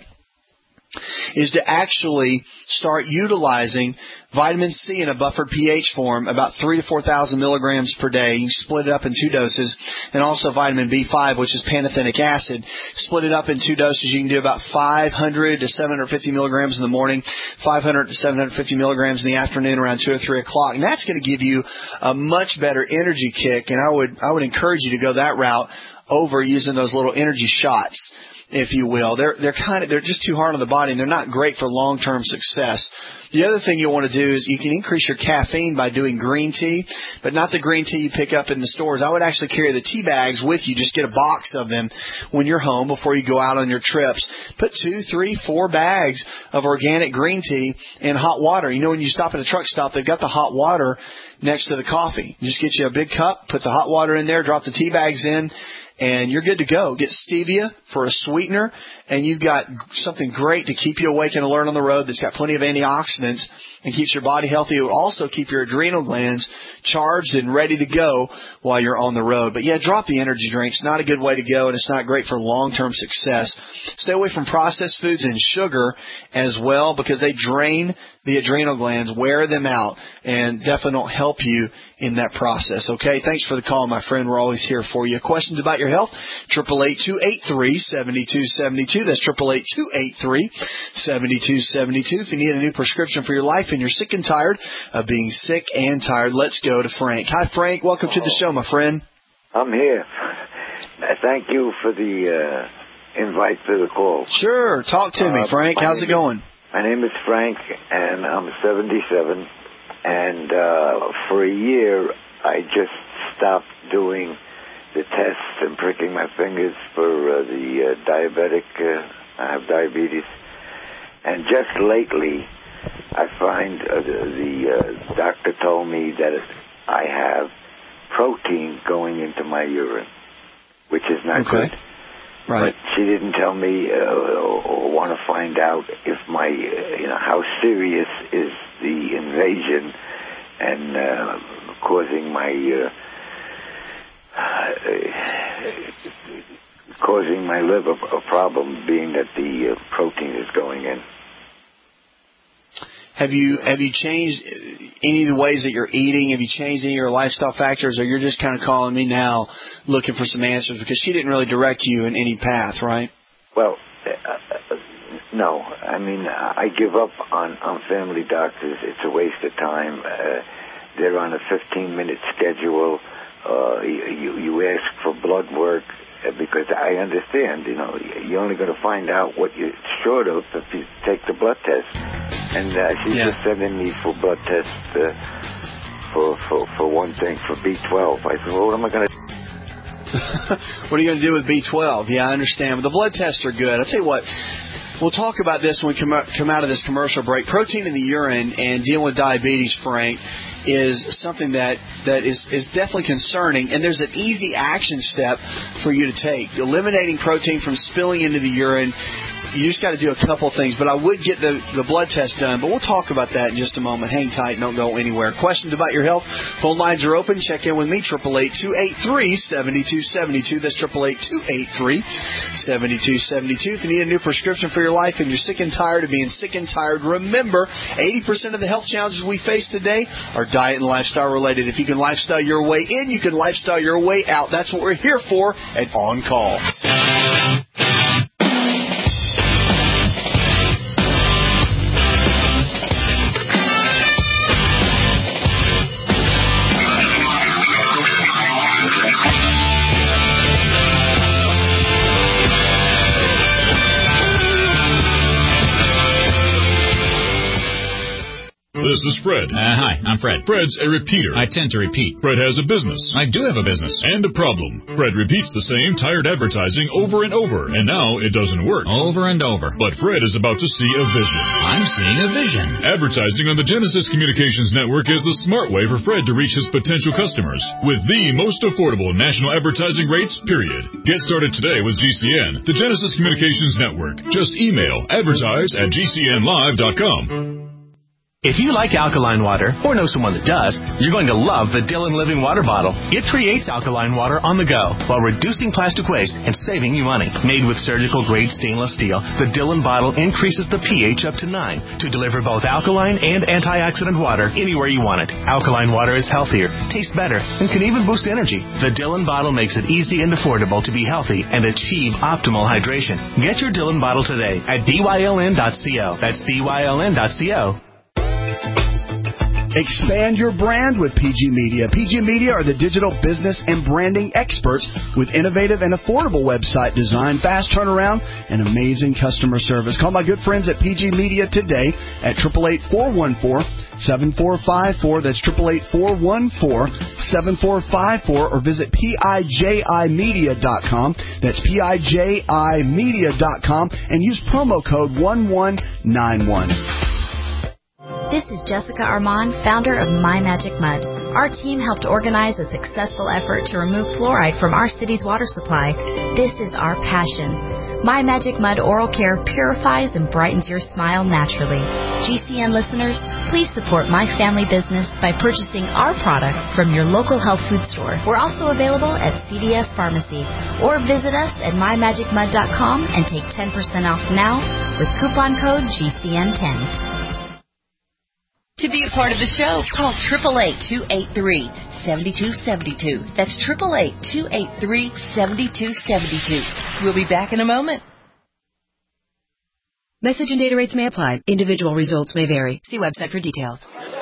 is to actually start utilizing vitamin C in a buffered pH form, about three to four thousand milligrams per day. You split it up in two doses, and also vitamin B five, which is pantothenic acid. Split it up in two doses. You can do about five hundred to seven hundred fifty milligrams in the morning, five hundred to seven hundred fifty milligrams in the afternoon around two or three o'clock, and that's going to give you a much better energy kick. And I would I would encourage you to go that route over using those little energy shots, if you will. They're they're kind of they're just too hard on the body, and they're not great for long-term success. The other thing you'll want to do is you can increase your caffeine by doing green tea, but not the green tea you pick up in the stores. I would actually carry the tea bags with you. Just get a box of them when you're home before you go out on your trips. Put two, three, four bags of organic green tea in hot water. You know, when you stop at a truck stop, they've got the hot water next to the coffee. Just get you a big cup, put the hot water in there, drop the tea bags in, and you're good to go. Get stevia for a sweetener, and you've got something great to keep you awake and alert on the road that's got plenty of antioxidants and keeps your body healthy. It will also keep your adrenal glands charged and ready to go while you're on the road. But, yeah, drop the energy drinks. Not a good way to go, and it's not great for long-term success. Stay away from processed foods and sugar as well, because they drain the adrenal glands, wear them out, and definitely don't help you in that process. Okay, thanks for the call, my friend. We're always here for you. Questions about your health? eight eight eight, two eight three, seven two seven two. That's eight eight eight, two eight three, seven two seven two. If you need a new prescription for your life and you're sick and tired of being sick and tired, let's go to Frank. Hi, Frank. Welcome to the show, my friend. I'm here. Thank you for the uh, invite to the call. Sure. Talk to uh, me, Frank. How's it going? My name is Frank, and I'm seventy-seven. And uh, for a year, I just stopped doing the tests and pricking my fingers for uh, the uh, diabetic. Uh, I have diabetes. And just lately, I find uh, the, the uh, doctor told me that I have protein going into my urine, which is not okay. good. Right. But she didn't tell me uh, or, or want to find out if my, uh, you know, how serious is the invasion and uh, causing my, uh, uh, causing my liver a problem, being that the uh, protein is going in. Have you have you changed any of the ways that you're eating? Have you changed any of your lifestyle factors, or you're just kind of calling me now looking for some answers? Because she didn't really direct you in any path, right? Well, uh, no. I mean, I give up on, on family doctors. It's a waste of time. Uh, they're on a fifteen-minute schedule. Uh, you, you ask for blood work. Because I understand, you know, you're only going to find out what you're short of if you take the blood test. And uh, she's yeah. just sending me for blood tests uh, for, for for one thing, for B twelve. I said, well, what am I going to do? What are you going to do with B twelve? Yeah, I understand. But the blood tests are good. I'll tell you what. We'll talk about this when we come out, come out of this commercial break. Protein in the urine and dealing with diabetes, Frank, is something that, that is, is definitely concerning, and there's an easy action step for you to take. Eliminating protein from spilling into the urine you just got to do a couple things. But I would get the, the blood test done. But we'll talk about that in just a moment. Hang tight. Don't go anywhere. Questions about your health? Phone lines are open. Check in with me, eight eight eight, two eight three, seven two seven two. That's eight eight eight, two eight three, seven two seven two. If you need a new prescription for your life and you're sick and tired of being sick and tired, remember, eighty percent of the health challenges we face today are diet and lifestyle related. If you can lifestyle your way in, you can lifestyle your way out. That's what we're here for at On Call. This is Fred. Uh, hi, I'm Fred. Fred's a repeater. I tend to repeat. Fred has a business. I do have a business. And a problem. Fred repeats the same tired advertising over and over, and now it doesn't work. Over and over. But Fred is about to see a vision. I'm seeing a vision. Advertising on the Genesis Communications Network is the smart way for Fred to reach his potential customers with the most affordable national advertising rates, period. Get started today with G C N, the Genesis Communications Network. Just email advertise at g c n live dot com. If you like alkaline water, or know someone that does, you're going to love the Dillon Living Water Bottle. It creates alkaline water on the go while reducing plastic waste and saving you money. Made with surgical-grade stainless steel, the Dillon bottle increases the pH up to nine to deliver both alkaline and antioxidant water anywhere you want it. Alkaline water is healthier, tastes better, and can even boost energy. The Dillon bottle makes it easy and affordable to be healthy and achieve optimal hydration. Get your Dillon bottle today at D Y L N dot co. That's D Y L N dot co. Expand your brand with P G Media. P G Media are the digital business and branding experts with innovative and affordable website design, fast turnaround, and amazing customer service. Call my good friends at P G Media today at eight eight eight, four one four, seven four five four. That's eight eight eight, four one four, seven four five four, or visit P I J I media dot com. That's P I J I media dot com and use promo code one one nine one. This is Jessica Armand, founder of My Magic Mud. Our team helped organize a successful effort to remove fluoride from our city's water supply. This is our passion. My Magic Mud Oral Care purifies and brightens your smile naturally. G C N listeners, please support my family business by purchasing our product from your local health food store. We're also available at C V S Pharmacy, or visit us at my magic mud dot com and take ten percent off now with coupon code G C N ten. To be a part of the show, call eight eight eight, two eight three, seven two seven two. That's eight eight eight, two eight three, seven two seven two. We'll be back in a moment. Message and data rates may apply. Individual results may vary. See website for details.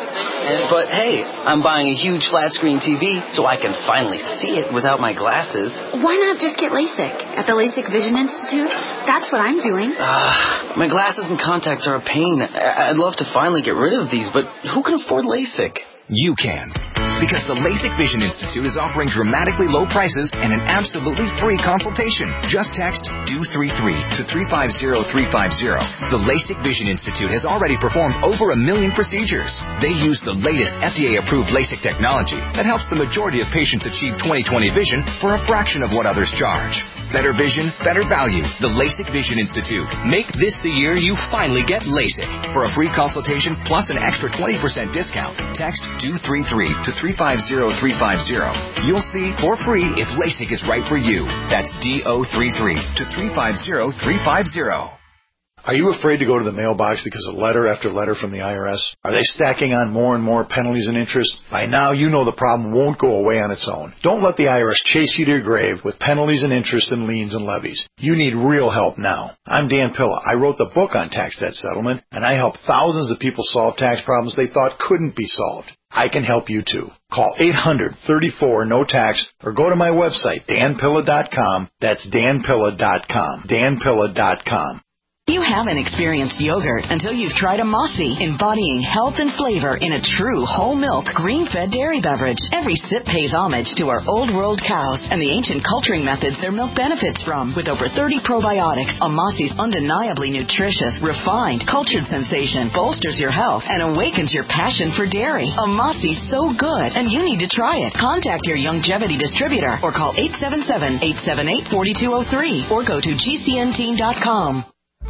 But hey, I'm buying a huge flat screen T V so I can finally see it without my glasses. Why not just get LASIK at the LASIK Vision Institute? That's what I'm doing. Uh, my glasses and contacts are a pain. I'd love to finally get rid of these, but who can afford LASIK? You can. Because the LASIK Vision Institute is offering dramatically low prices and an absolutely free consultation. Just text D O three three to three five zero three five zero. The LASIK Vision Institute has already performed over a million procedures. They use the latest F D A-approved LASIK technology that helps the majority of patients achieve twenty twenty vision for a fraction of what others charge. Better vision, better value. The LASIK Vision Institute. Make this the year you finally get LASIK. For a free consultation plus an extra twenty percent discount, text D O three three to three five zero three five zero. You'll see for free if LASIK is right for you. That's D O three three to three five zero three five zero. Are you afraid to go to the mailbox because of letter after letter from the I R S? Are they stacking on more and more penalties and interest? By now, you know the problem won't go away on its own. Don't let the I R S chase you to your grave with penalties and interest and liens and levies. You need real help now. I'm Dan Pilla. I wrote the book on tax debt settlement, and I help thousands of people solve tax problems they thought couldn't be solved. I can help you too. Call eight hundred, thirty-four, no tax or go to my website, dan pilla dot com. That's dan pilla dot com. dan pilla dot com. You haven't experienced yogurt until you've tried a Mossy, embodying health and flavor in a true whole milk, green-fed dairy beverage. Every sip pays homage to our old world cows and the ancient culturing methods their milk benefits from. With over thirty probiotics, a Mossy's undeniably nutritious, refined, cultured sensation bolsters your health and awakens your passion for dairy. A Mossy's so good, and you need to try it. Contact your Youngevity distributor or call eight seven seven, eight seven eight, four two zero three or go to G C N team dot com.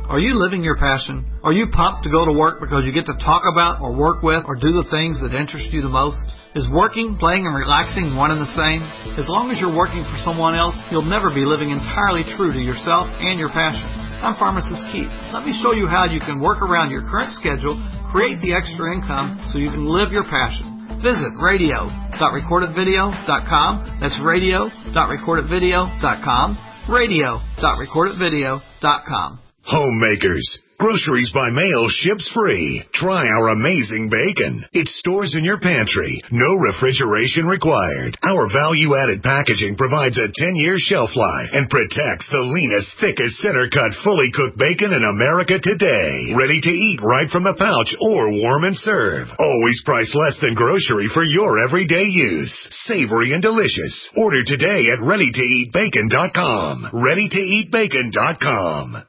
Are you living your passion? Are you pumped to go to work because you get to talk about or work with or do the things that interest you the most? Is working, playing, and relaxing one and the same? As long as you're working for someone else, you'll never be living entirely true to yourself and your passion. I'm Pharmacist Keith. Let me show you how you can work around your current schedule, create the extra income so you can live your passion. Visit radio dot recorded video dot com. That's radio dot recorded video dot com. radio dot recorded video dot com. Homemakers. Groceries by mail ships free. Try our amazing bacon. It stores in your pantry. No refrigeration required. Our value-added packaging provides a ten-year shelf life and protects the leanest, thickest, center-cut, fully cooked bacon in America today. Ready to eat right from the pouch or warm and serve. Always priced less than grocery for your everyday use. Savory and delicious. Order today at ready to eat bacon dot com. ready to eat bacon dot com.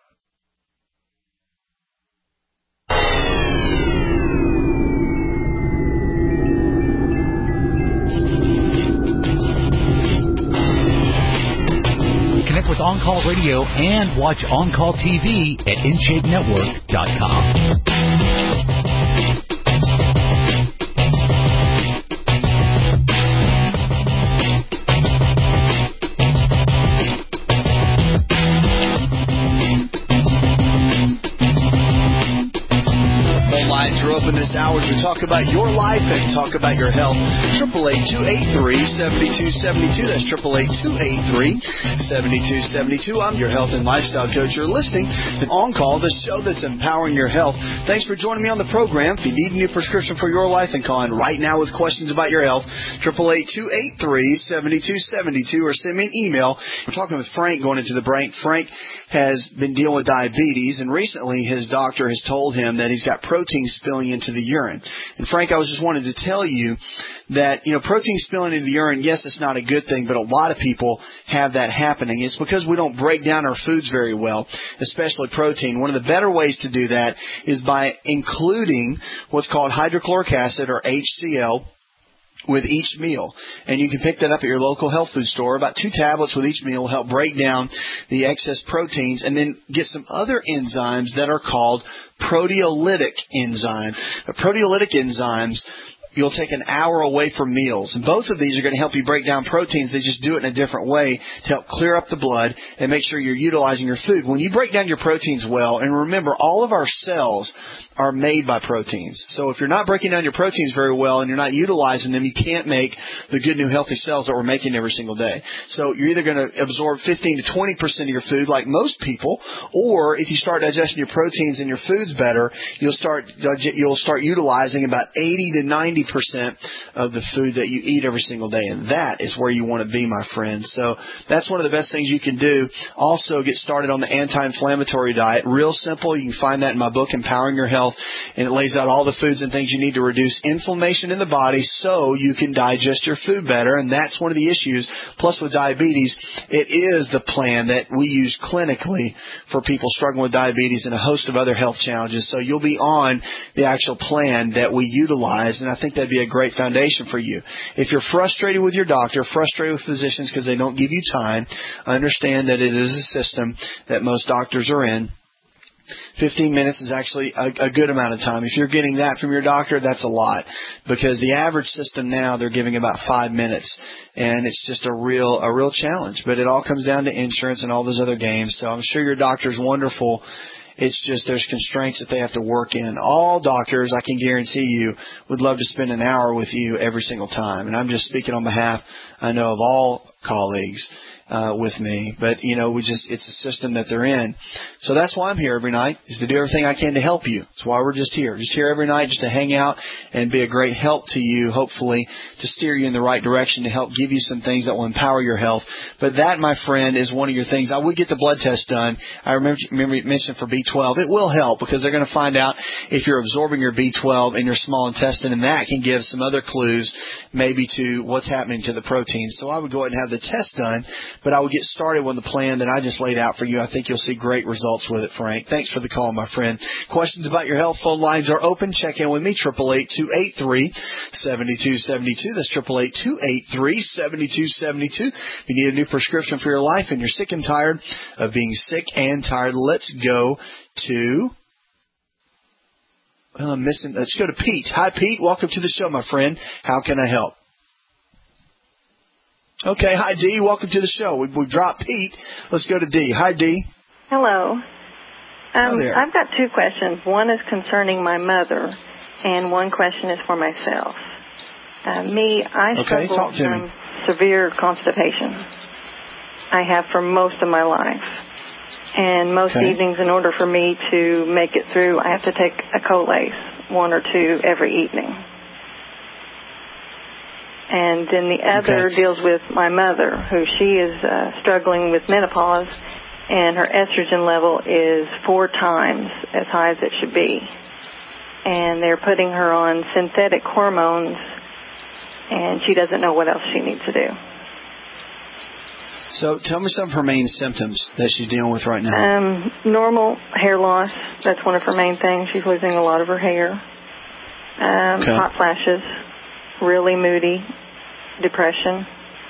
Connect with On Call Radio and watch On Call T V at in shape network dot com. Open this hour to talk about your life and talk about your health. eight eight eight, two eight three, seven two seven two. That's eight eight eight, two eight three, seven two seven two. I'm your health and lifestyle coach. You're listening to On Call, the show that's empowering your health. Thanks for joining me on the program. If you need a new prescription for your life, then call in right now with questions about your health. eight eight eight, two eight three, seven two seven two, or send me an email. We're talking with Frank going into the break. Frank has been dealing with diabetes, and recently his doctor has told him that he's got protein spilling into the urine. And Frank, I was just wanted to tell you that, you know, protein spilling into the urine, yes, it's not a good thing, but a lot of people have that happening. It's because we don't break down our foods very well, especially protein. One of the better ways to do that is by including what's called hydrochloric acid, or H C L, with each meal. And you can pick that up at your local health food store. About two tablets with each meal will help break down the excess proteins, and then get some other enzymes that are called proteolytic enzymes. Proteolytic enzymes, you'll take an hour away from meals. And both of these are going to help you break down proteins. They just do it in a different way to help clear up the blood and make sure you're utilizing your food. When you break down your proteins well, and remember, all of our cells are made by proteins. So if you're not breaking down your proteins very well and you're not utilizing them, you can't make the good new healthy cells that we're making every single day. So you're either going to absorb fifteen to twenty percent of your food like most people, or if you start digesting your proteins and your foods better, you'll start you'll start utilizing about eighty to ninety percent of the food that you eat every single day. And that is where you want to be, my friend. So that's one of the best things you can do. Also, get started on the anti-inflammatory diet. Real simple. You can find that in my book, Empowering Your Health. And it lays out all the foods and things you need to reduce inflammation in the body so you can digest your food better. And that's one of the issues. Plus, with diabetes, it is the plan that we use clinically for people struggling with diabetes and a host of other health challenges. So you'll be on the actual plan that we utilize, and I think that'd be a great foundation for you. If you're frustrated with your doctor, frustrated with physicians because they don't give you time, understand that it is a system that most doctors are in. fifteen minutes is actually a, a good amount of time. If you're getting that from your doctor, that's a lot, because the average system now, they're giving about five minutes, and it's just a real a real challenge. But it all comes down to insurance and all those other games. So I'm sure your doctor's wonderful. It's just there's constraints that they have to work in. All doctors, I can guarantee you, would love to spend an hour with you every single time. And I'm just speaking on behalf, I know, of all colleagues uh, with me. But, you know, we just it's a system that they're in. So that's why I'm here every night, is to do everything I can to help you. That's why we're just here. Just here every night just to hang out and be a great help to you, hopefully, to steer you in the right direction, to help give you some things that will empower your health. But that, my friend, is one of your things. I would get the blood test done. I remember, remember you mentioned for B twelve. It will help because they're going to find out if you're absorbing your B twelve in your small intestine, and that can give some other clues maybe to what's happening to the proteins. So I would go ahead and have the test done, but I would get started with the plan that I just laid out for you. I think you'll see great results with it, Frank. Thanks for the call, my friend. Questions about your health, phone lines are open. Check in with me, eight eight eight, two eight three, seven two seven two. That's eight eight eight, two eight three, seven two seven two. If you need a new prescription for your life and you're sick and tired of being sick and tired, let's go to, well, I'm missing, let's go to Pete. Hi, Pete. Welcome to the show, my friend. How can I help? Okay, hi, Dee. Welcome to the show. We, we dropped Pete. Let's go to Dee. Hi, Dee. Hello. Um, Hi there. I've got two questions. One is concerning my mother, and one question is for myself. Uh, me, I okay, struggle talk to from me. severe constipation. I have for most of my life. And most okay. evenings, in order for me to make it through, I have to take a Colace, one or two every evening. And then the other okay. deals with my mother, who she is uh, struggling with menopause, and her estrogen level is four times as high as it should be. And they're putting her on synthetic hormones, and she doesn't know what else she needs to do. So tell me some of her main symptoms that she's dealing with right now. Um, normal hair loss. That's one of her main things. She's losing a lot of her hair. Um, okay. Hot flashes. Really moody. Depression.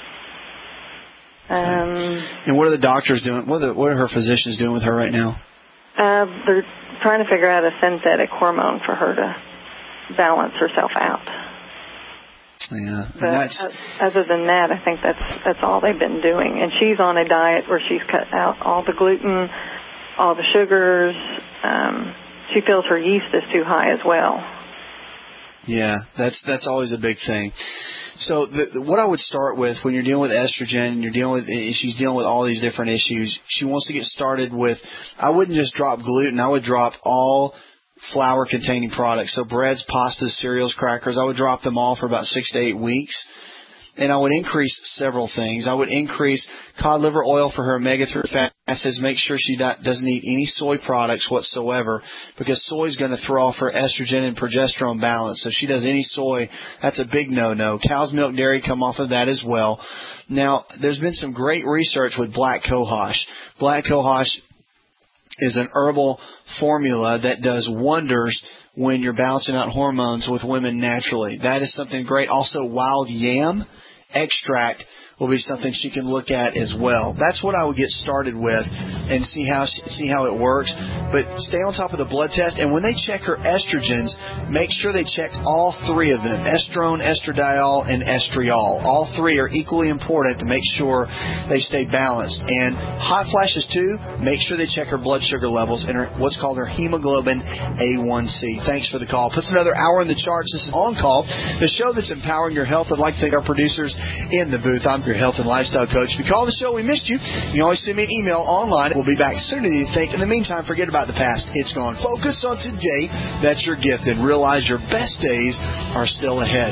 Um, and what are the doctors doing? What are, the, what are her physicians doing with her right now? Uh, they're trying to figure out a synthetic hormone for her to balance herself out. Yeah, but that's... other than that, I think that's that's all they've been doing. And she's on a diet where she's cut out all the gluten, all the sugars. Um, she feels her yeast is too high as well. Yeah, that's that's always a big thing. So the, what I would start with when you're dealing with estrogen and you're dealing with, she's dealing with all these different issues, she wants to get started with, I wouldn't just drop gluten, I would drop all flour-containing products. So breads, pastas, cereals, crackers, I would drop them all for about six to eight weeks. And I would increase several things. I would increase cod liver oil for her omega three fat acids. Make sure she not, doesn't eat any soy products whatsoever, because soy is going to throw off her estrogen and progesterone balance. So if she does any soy, that's a big no-no. Cow's milk, dairy come off of that as well. Now, there's been some great research with black cohosh. Black cohosh is an herbal formula that does wonders when you're balancing out hormones with women naturally. That is something great. Also, wild yam extract will be something she can look at as well. That's what I would get started with and see how she, see how it works. But stay on top of the blood test. And when they check her estrogens, make sure they check all three of them, estrone, estradiol, and estriol. All three are equally important to make sure they stay balanced. And hot flashes, too, make sure they check her blood sugar levels and her, what's called her hemoglobin A one C. Thanks for the call. Puts another hour in the charts. This is On Call, the show that's empowering your health. I'd like to thank our producers in the booth. I'm your health and lifestyle coach. If you call the show, we missed you. You can always send me an email online. We'll be back sooner than you think. In the meantime, forget about the past. It's gone. Focus on today. That's your gift. And realize your best days are still ahead.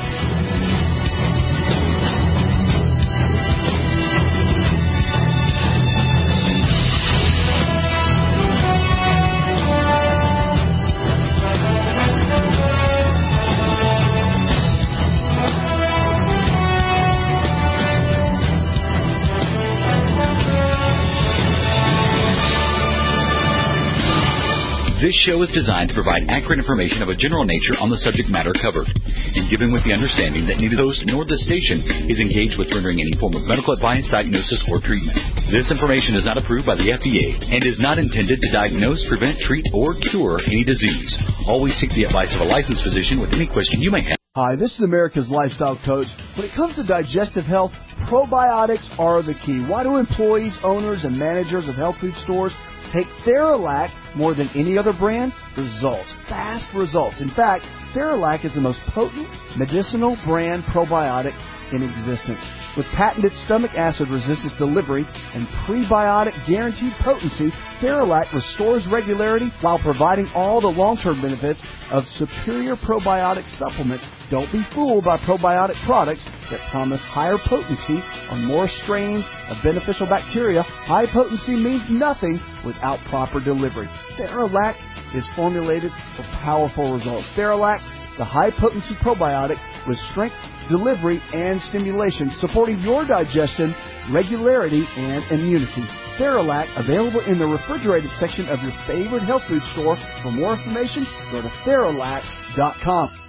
This show is designed to provide accurate information of a general nature on the subject matter covered, and given with the understanding that neither the host nor the station is engaged with rendering any form of medical advice, diagnosis, or treatment. This information is not approved by the F D A and is not intended to diagnose, prevent, treat, or cure any disease. Always seek the advice of a licensed physician with any question you may have. Hi, this is America's Lifestyle Coach. When it comes to digestive health, probiotics are the key. Why do employees, owners, and managers of health food stores take Theralac more than any other brand? Results. Fast results. In fact, Theralac is the most potent medicinal brand probiotic in existence. With patented stomach acid resistance delivery and prebiotic guaranteed potency, Theralac restores regularity while providing all the long-term benefits of superior probiotic supplements. Don't be fooled by probiotic products that promise higher potency on more strains of beneficial bacteria. High potency means nothing without proper delivery. Theralac is formulated for powerful results. Theralac, the high-potency probiotic with strength, delivery, and stimulation, supporting your digestion, regularity, and immunity. Theralac, available in the refrigerated section of your favorite health food store. For more information, go to Theralac dot com.